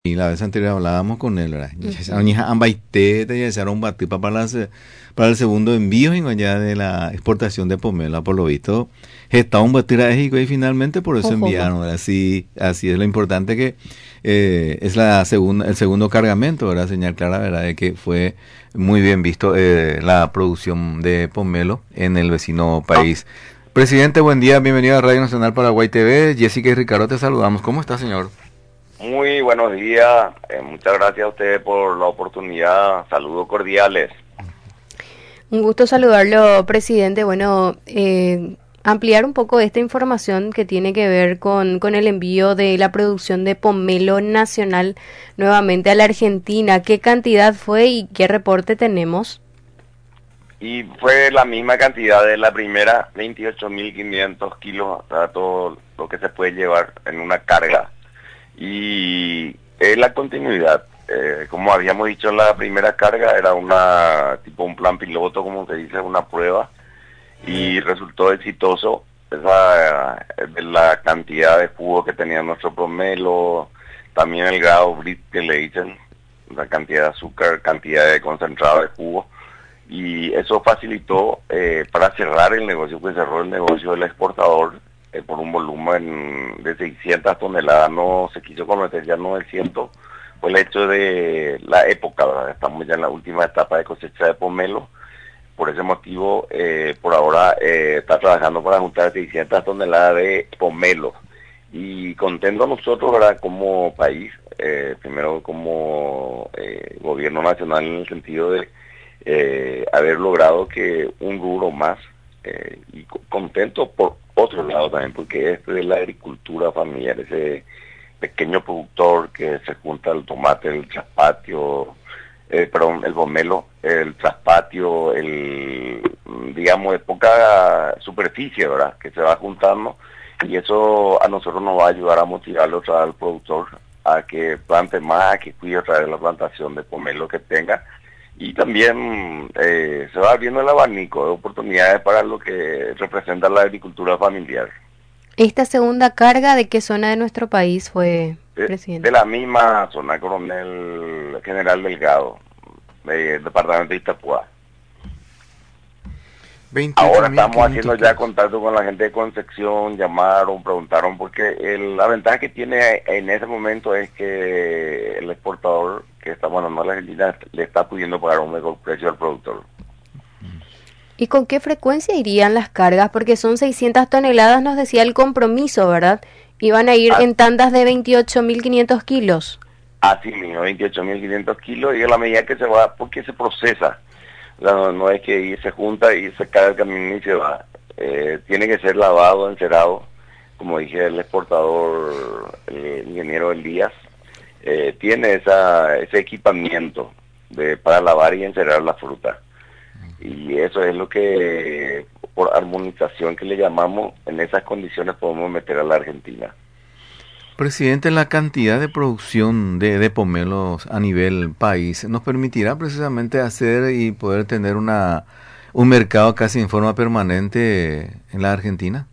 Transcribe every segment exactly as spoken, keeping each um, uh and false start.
Y la vez anterior hablábamos con él, ¿verdad? Ña ambaite te ya un batipa para las, para el segundo envío en allá de la exportación de pomelo, por lo visto está un batira México y finalmente por eso Ojo, enviaron, ¿verdad? Así, así es lo importante que eh, es la segunda, el segundo cargamento, ¿verdad? Señal clara, ¿verdad? De que fue muy bien visto eh, la producción de pomelo en el vecino país. Presidente, buen día, bienvenido a Radio Nacional Paraguay T V. Jessica y Ricardo te saludamos. ¿Cómo está, señor? Muy buenos días, eh, muchas gracias a ustedes por la oportunidad, saludos cordiales. un gusto saludarlo, presidente. Bueno, eh, ampliar un poco esta información que tiene que ver con, con el envío de la producción de pomelo nacional nuevamente a la Argentina. ¿Qué cantidad fue y qué reporte tenemos? Y fue la misma cantidad de la primera, veintiocho mil quinientos kilos, o sea, todo lo que se puede llevar en una carga. Y es la continuidad, eh, como habíamos dicho en la primera carga, era una tipo un plan piloto, como se dice, una prueba, y resultó exitoso esa de la cantidad de jugo que tenía nuestro pomelo, también el grado Brit que le dicen, la cantidad de azúcar, cantidad de concentrado de jugo, y eso facilitó eh, para cerrar el negocio, pues cerró el negocio del exportador eh, por un volumen de seiscientas toneladas, no se quiso cometer ya novecientos, fue el hecho de la época, ¿verdad? Estamos ya en la última etapa de cosecha de pomelo, por ese motivo eh, por ahora eh, está trabajando para juntar seiscientas toneladas de pomelo, y contento nosotros, ¿verdad? Como país, eh, primero como eh, gobierno nacional en el sentido de Eh, haber logrado que un rubro más eh, y contento por otro lado también, porque este de la agricultura familiar, ese pequeño productor que se junta el tomate, el traspatio, eh, perdón, el pomelo, el traspatio, el, digamos, de poca superficie, ¿verdad?, que se va juntando, y eso a nosotros nos va a ayudar a motivarlo otra vez al productor a que plante más, a que cuide otra vez la plantación de pomelo que tenga. Y también eh, se va abriendo el abanico de oportunidades para lo que representa la agricultura familiar. ¿Esta segunda carga de qué zona de nuestro país fue, De, presidente? de la misma zona, Coronel General Delgado, del departamento de Itapúa. Ahora estamos haciendo ya contacto con la gente de Concepción, llamaron, preguntaron, porque el, la ventaja que tiene en ese momento es que el exportador que está mandando a la Argentina le está pudiendo pagar un mejor precio al productor. ¿Y con qué frecuencia irían las cargas? Porque son seiscientas toneladas, nos decía el compromiso, ¿verdad? Iban a ir Ah, en tandas de veintiocho mil quinientos kilos. Así mismo, veintiocho mil quinientos kilos, y a la medida que se va, porque se procesa. No, no es que se junta y se cae el camino y se va. Eh, tiene que ser lavado, encerado, como dije el exportador, el ingeniero Elías, eh, tiene esa, ese equipamiento de, para lavar y encerar la fruta. Y eso es lo que, por armonización que le llamamos, en esas condiciones podemos meter a la Argentina. Presidente, la cantidad de producción de, de pomelos a nivel país nos permitirá precisamente hacer y poder tener una un mercado casi en forma permanente en la Argentina.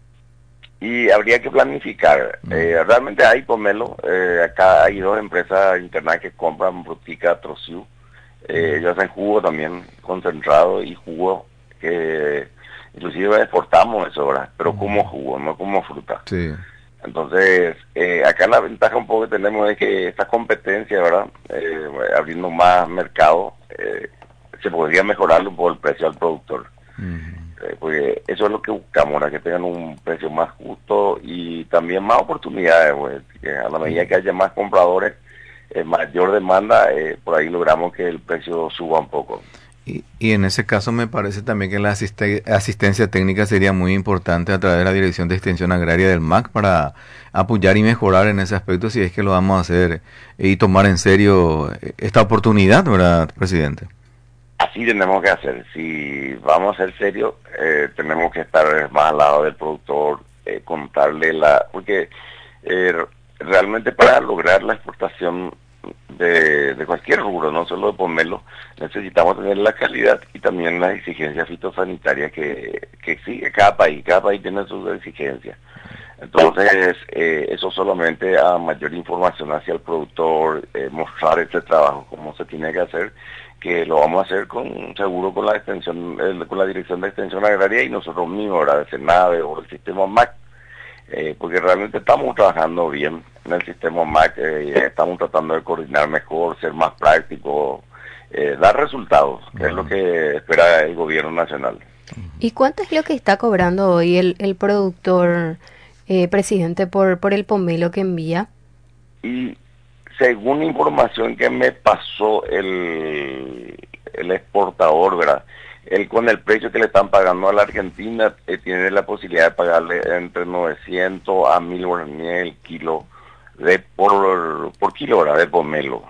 Y habría que planificar. Mm. Eh, realmente hay pomelo. Eh, acá hay dos empresas internadas que compran Brutica, Trociu. Eh, ellos hacen jugo también concentrado y jugo que inclusive exportamos eso, ¿verdad? Pero mm. como jugo, no como fruta. Sí. Entonces, eh, acá la ventaja un poco que tenemos es que esta competencia, ¿verdad? Eh, abriendo más mercado, eh, se podría mejorar un poco el precio al productor. Uh-huh. Eh, porque eso es lo que buscamos, ¿verdad? Que tengan un precio más justo y también más oportunidades, pues, que a la medida que haya más compradores, eh, mayor demanda, eh, por ahí logramos que el precio suba un poco. Y, y en ese caso me parece también que la asiste, asistencia técnica sería muy importante a través de la Dirección de Extensión Agraria del M A C para apoyar y mejorar en ese aspecto si es que lo vamos a hacer y tomar en serio esta oportunidad, ¿verdad, presidente? Así tenemos que hacer. Si vamos a ser serios, eh, tenemos que estar más al lado del productor, eh, contarle la... Porque eh, realmente para lograr la exportación De, de cualquier rubro, no solo de pomelo, necesitamos tener la calidad y también las exigencias fitosanitarias que, que exige cada país, cada país tiene sus exigencias. Entonces, eh, eso solamente a mayor información hacia el productor, eh, mostrar este trabajo, cómo se tiene que hacer, que lo vamos a hacer con seguro con la extensión, eh, con la Dirección de Extensión Agraria y nosotros mismos, ¿verdad? De Senave o el sistema M A C, eh, porque realmente estamos trabajando bien en el sistema M A C, eh, estamos tratando de coordinar mejor, ser más práctico, eh, dar resultados, que uh-huh. es lo que espera el gobierno nacional. ¿Y cuánto es lo que está cobrando hoy el, el productor, eh, presidente, por, por el pomelo que envía? Y según información que me pasó el, el exportador, ¿verdad? Él con el precio que le están pagando a la Argentina, eh, tiene la posibilidad de pagarle entre novecientos a mil guaraníes el kilo de por, por kilo, ¿verdad? De pomelo.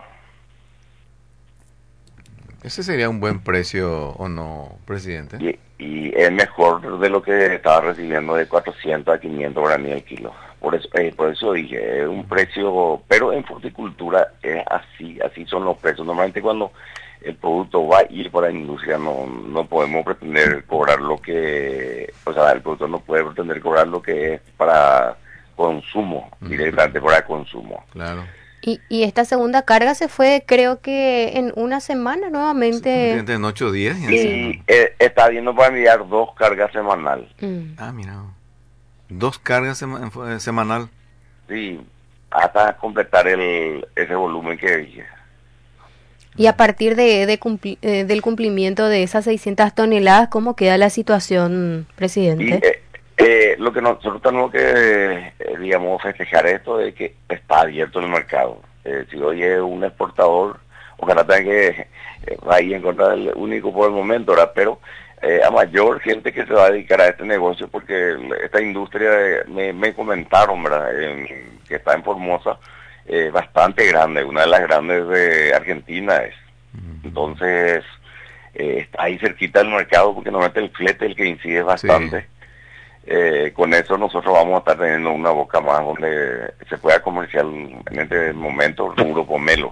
¿Ese sería un buen precio o no, presidente? Y, y es mejor de lo que estaba recibiendo de cuatrocientos a quinientos guaraníes el kilo. Por eso, eh, por eso dije, es un precio, pero en fruticultura es así, así son los precios. Normalmente cuando el producto va a ir para la industria no, no podemos pretender cobrar lo que, o sea, el productor no puede pretender cobrar lo que es para consumo, uh-huh. directamente para consumo. Claro. Y, y esta segunda carga se fue, creo que en una semana nuevamente. Sí, en ocho días. Y sí. eh, está viendo para enviar dos cargas semanal. Mm. Ah, mira. Dos cargas sema, semanal. Sí, hasta completar el ese volumen que dije. Y a partir de, de cumpli, eh, del cumplimiento de esas seiscientas toneladas, ¿cómo queda la situación, presidente? Y, eh, eh, lo que nosotros tenemos que, eh, digamos, festejar esto es que está abierto el mercado. Eh, si hoy es un exportador, ojalá tenga que eh, ahí encontrar el único por el momento, ¿verdad? Pero eh, a mayor gente que se va a dedicar a este negocio, porque esta industria, eh, me, me comentaron, ¿verdad? Eh, que está en Formosa, eh, bastante grande, una de las grandes de Argentina es. Entonces, eh, está ahí cerquita del mercado, porque normalmente el flete es el que incide bastante. Sí. Eh, con eso nosotros vamos a estar teniendo una boca más donde se pueda comerciar en este momento rubro pomelo.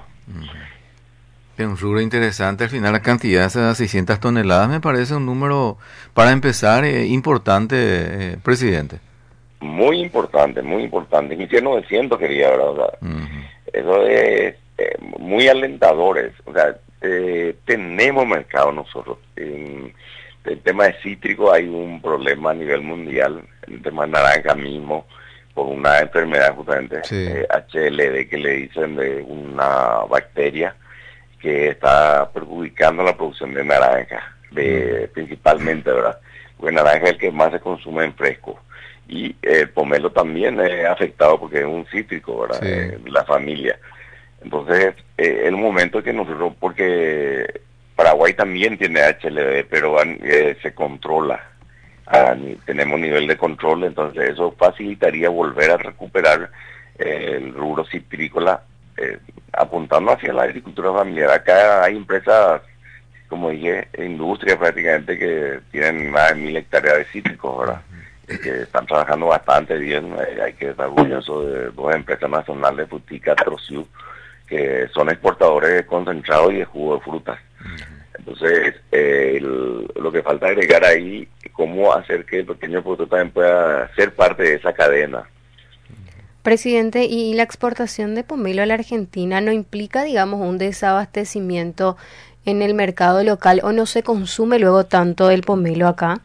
Es un rubro interesante. Al final la cantidad de esas seiscientas toneladas me parece un número, para empezar, eh, importante, eh, presidente. Muy importante, muy importante. Ni novecientos quería, ¿verdad? O sea, uh-huh. Eso es eh, muy alentadores. O sea, eh, tenemos mercado nosotros. En el tema de cítrico hay un problema a nivel mundial. El tema de naranja mismo, por una enfermedad justamente, sí. eh, H L D, que le dicen de una bacteria que está perjudicando la producción de naranja, de, uh-huh. principalmente, ¿verdad? Porque naranja es el que más se consume en fresco. Y el eh, pomelo también es afectado porque es un cítrico, ¿verdad? Sí. Eh, la familia. Entonces, eh, el momento que nosotros, porque Paraguay también tiene H L D, pero eh, se controla. Ah, tenemos nivel de control, entonces eso facilitaría volver a recuperar eh, el rubro citrícola, eh, apuntando hacia la agricultura familiar. Acá hay empresas, como dije, industrias prácticamente que tienen más de mil hectáreas de cítricos, ¿verdad? Que están trabajando bastante bien. Eh, hay que estar orgulloso de dos empresas nacionales, Frutica, Trociu, que son exportadores de concentrado y de jugo de frutas. Entonces, eh, el, lo que falta agregar ahí, cómo hacer que el pequeño productor también pueda ser parte de esa cadena. Presidente, ¿y la exportación de pomelo a la Argentina no implica, digamos, un desabastecimiento en el mercado local o no se consume luego tanto el pomelo acá?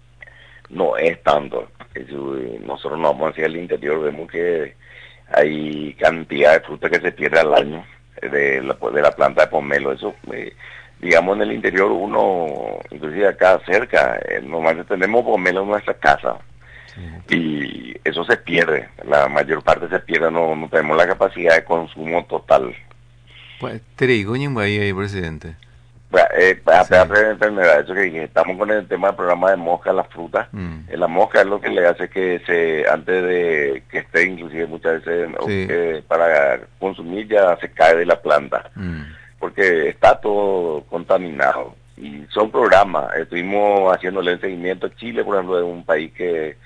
No es tanto. Nosotros nos vamos hacia el interior, vemos que hay cantidad de fruta que se pierde al año de la, de la planta de pomelo. Eso, eh, digamos, en el interior uno, inclusive acá cerca, eh, normalmente tenemos pomelo en nuestra casa. Sí. Y eso se pierde, la mayor parte se pierde, no, no tenemos la capacidad de consumo total. Pues, te digo, ahí, presidente. Eh, sí. de enfermedad, eso que dije, estamos con el tema del programa de mosca, las frutas. Mm. Eh, la mosca es lo que le hace que se, antes de que esté, inclusive muchas veces, sí. que para consumir ya se cae de la planta, mm. porque está todo contaminado. Y son programas, estuvimos haciéndole el seguimiento. Chile, por ejemplo, es un país que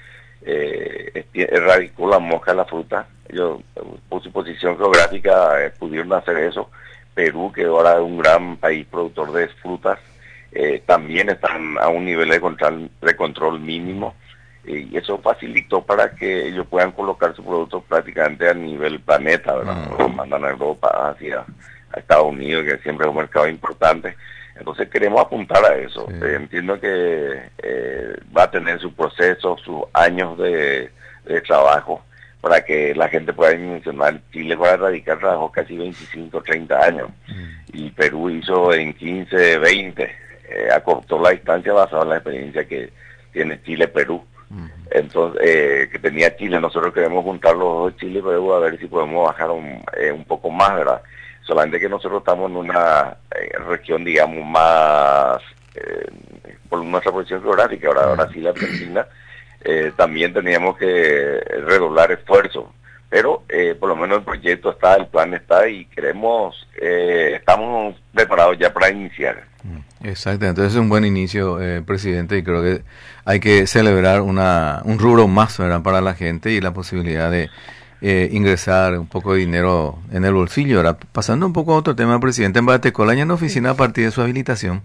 eh, erradicó la mosca, la fruta. Ellos, por su posición geográfica, eh, pudieron hacer eso. Perú, que ahora es un gran país productor de frutas, eh, también están a un nivel de control, de control mínimo. y eso facilitó para que ellos puedan colocar su producto prácticamente a nivel planeta, ¿verdad? Lo mandan a Europa, hacia a Estados Unidos, que siempre es un mercado importante. Entonces queremos apuntar a eso. Sí. Eh, entiendo que eh, va a tener su proceso, sus años de, de trabajo, para que la gente pueda dimensionar. Chile para erradicar trabajó casi veinticinco, treinta años, mm. y Perú hizo en quince, veinte, eh, acortó la distancia basada en la experiencia que tiene Chile-Perú. Mm. Entonces, eh, que tenía Chile. Nosotros queremos juntar los dos, Chile y Perú, a ver si podemos bajar un, eh, un poco más, ¿verdad? Solamente que nosotros estamos en una eh, región, digamos, más, eh, por nuestra posición geográfica, ahora Brasil, Argentina, eh, también teníamos que redoblar esfuerzos, pero eh, por lo menos el proyecto está, el plan está, y queremos, eh, estamos preparados ya para iniciar. Exacto, entonces es un buen inicio, eh, presidente, y creo que hay que celebrar una un rubro más, ¿verdad?, para la gente, y la posibilidad de Eh, ingresar un poco de dinero en el bolsillo. Ahora, pasando un poco a otro tema, presidente, en Batecola ya en la oficina a partir de su habilitación.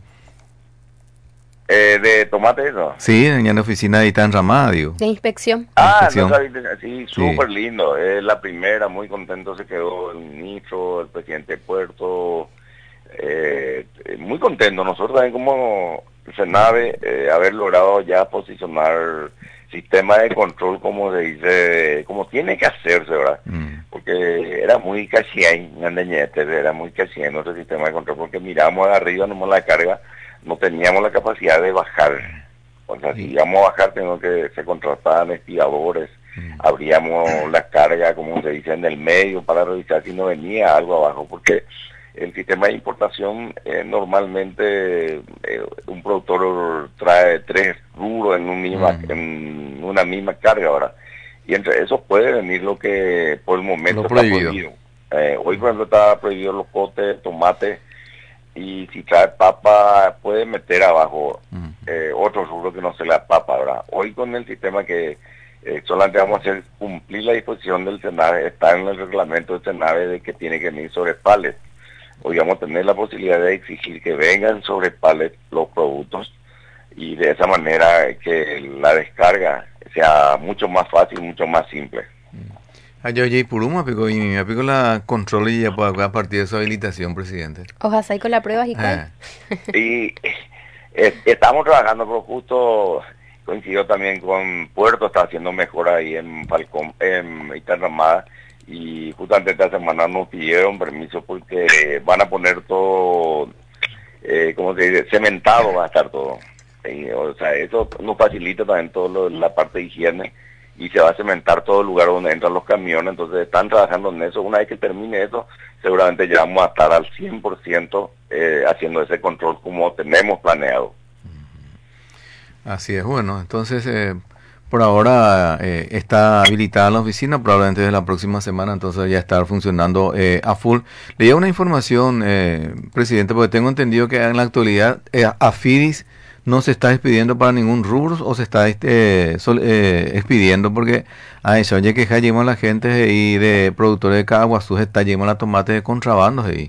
Eh, ¿De tomate eso? Sí, en la oficina de Itán Ramá, digo. De inspección. Ah, inspección. No, sí, súper sí. Lindo. Es la primera, muy contento se quedó el ministro, el presidente de Puerto. Eh, muy contento. Nosotros también como Senave, eh, haber logrado ya posicionar sistema de control, como se dice, como tiene que hacerse, ¿verdad? Mm. Porque era muy cachien, era muy cachien nuestro sistema de control, porque miramos arriba, nomás la carga, no teníamos la capacidad de bajar. O sea, sí. Si íbamos a bajar, tenemos que se contrataban espiadores, mm. abríamos la carga, como se dice, en el medio, para revisar si no venía algo abajo, porque el sistema de importación, eh, normalmente eh, un productor trae tres rubros en, un misma, mm. en una misma carga ahora, y entre esos puede venir lo que por el momento lo está prohibido. prohibido. Eh, hoy, por ejemplo, está prohibido los potes, tomate, y si trae papa puede meter abajo mm. eh, otro rubro que no se la papa, ¿verdad? Hoy con el sistema que eh, solamente vamos a hacer cumplir la disposición del SENAVE, está en el reglamento del SENAVE de que tiene que venir sobre palets. Hoy vamos a tener la posibilidad de exigir que vengan sobre palets los productos, y de esa manera que la descarga sea mucho más fácil, mucho más simple. Yo ya Puruma pico y me pico la control y ya a partir de su habilitación, presidente. Ojalá con la prueba y ah. Y eh, estamos trabajando, pero justo coincidió también con Puerto, está haciendo mejor ahí en Falcón, en Iternamada. Y justamente esta semana nos pidieron permiso porque van a poner todo, eh, ¿cómo se dice? Cementado va a estar todo. Y, o sea, eso nos facilita también todo la parte de higiene, y se va a cementar todo el lugar donde entran los camiones. Entonces están trabajando en eso. Una vez que termine eso, seguramente ya vamos a estar al cien por ciento eh, haciendo ese control como tenemos planeado. Así es, bueno, entonces... Eh... Por ahora eh, está habilitada la oficina, probablemente desde la próxima semana entonces ya estar funcionando eh, a full. Leía una información, eh, presidente, porque tengo entendido que en la actualidad eh, Afidis no se está expidiendo para ningún rubro, o se está este, sol, eh, expidiendo porque a eso, oye, que ya llevan la gente y de productores de Caguazú está llevan la tomate de contrabando ahí.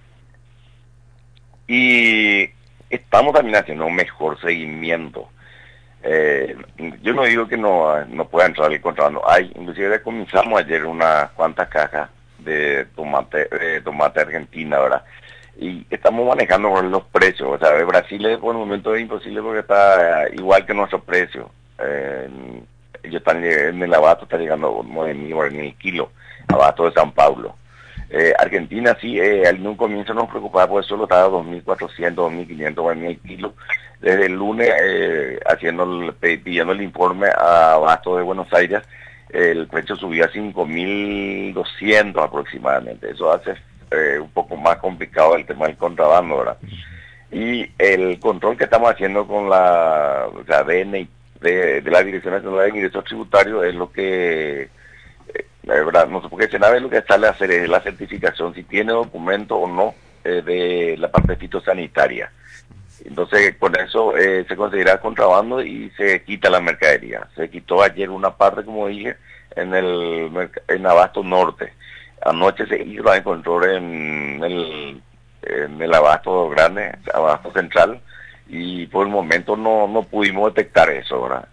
Y estamos también haciendo un mejor seguimiento. Eh, yo no digo que no, no pueda entrar el contrabando. Hay, inclusive comenzamos ayer unas cuantas cajas de tomate, de tomate argentina, ¿verdad? Y estamos manejando los precios. O sea, Brasil es, por el momento es imposible porque está igual que nuestro precio. Eh, ellos están en el abasto, está llegando a nueve mil en el kilo, abasto de San Pablo. Eh, Argentina sí, eh, en un comienzo nos preocupaba porque solo estaba a dos mil cuatrocientos, dos mil quinientos en el kilo. Desde el lunes, eh, haciendo el, pidiendo el informe a Abasto de Buenos Aires, eh, el precio subió a cinco mil doscientos aproximadamente. Eso hace eh, un poco más complicado el tema del contrabando, ¿verdad? Y el control que estamos haciendo con la, o sea, D N I, de, de la Dirección Nacional de Ingresos Tributarios, es lo que, eh, verdad, no sé por qué Senave lo que sale a hacer es la certificación, si tiene documento o no, eh, de la parte fitosanitaria. Entonces, con eso eh, se considera contrabando y se quita la mercadería. Se quitó ayer una parte, como dije, en el en Abasto Norte. Anoche se hizo la encontró en el, en el Abasto Grande, Abasto Central, y por el momento no, no pudimos detectar eso, ¿verdad?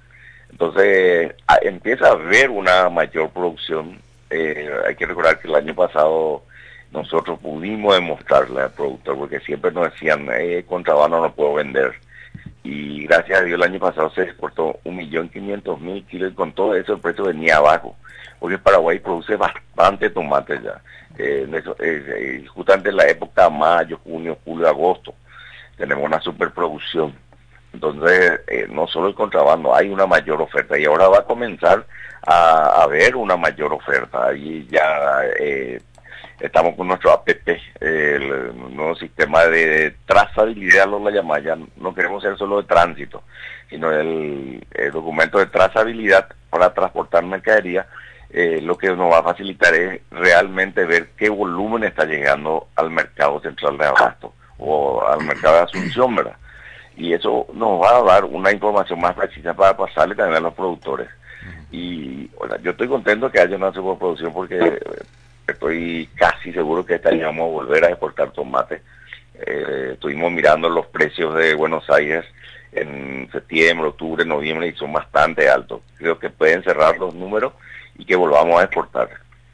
Entonces a, empieza a haber una mayor producción. Eh, hay que recordar que el año pasado nosotros pudimos demostrarle al productor, porque siempre nos decían, eh, contrabando no puedo vender. Y gracias a Dios el año pasado se exportó un millón quinientos mil kilos y con todo eso el precio venía abajo, porque Paraguay produce bastante tomate ya. Eh, en eso, eh, justamente en la época mayo, junio, julio, agosto, tenemos una superproducción. Entonces, eh, no solo el contrabando, hay una mayor oferta y ahora va a comenzar a haber una mayor oferta. Y ya eh, estamos con nuestro A P P, el nuevo sistema de trazabilidad, lo la llama, ya no queremos ser solo de tránsito, sino el, el documento de trazabilidad para transportar mercadería. Eh, lo que nos va a facilitar es realmente ver qué volumen está llegando al mercado central de abasto o al mercado de Asunción, ¿verdad? Y eso nos va a dar una información más precisa para pasarle también a los productores. Y bueno, yo estoy contento que haya una superproducción porque estoy casi seguro que este año vamos a volver a exportar tomate. Eh, estuvimos mirando los precios de Buenos Aires en septiembre, octubre, noviembre y son bastante altos. Creo que pueden cerrar los números y que volvamos a exportar.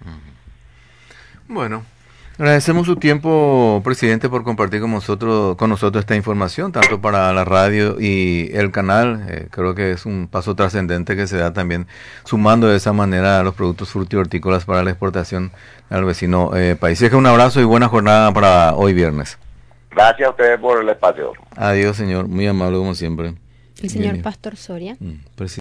Bueno, agradecemos su tiempo, presidente, por compartir con nosotros, con nosotros esta información, tanto para la radio y el canal. Eh, creo que es un paso trascendente que se da también sumando de esa manera a los productos frutícolas para la exportación al vecino eh, país. Es que un abrazo y buena jornada para hoy viernes. Gracias a ustedes por el espacio. Adiós, señor. Muy amable como siempre. El señor Pastor Soria. Mm,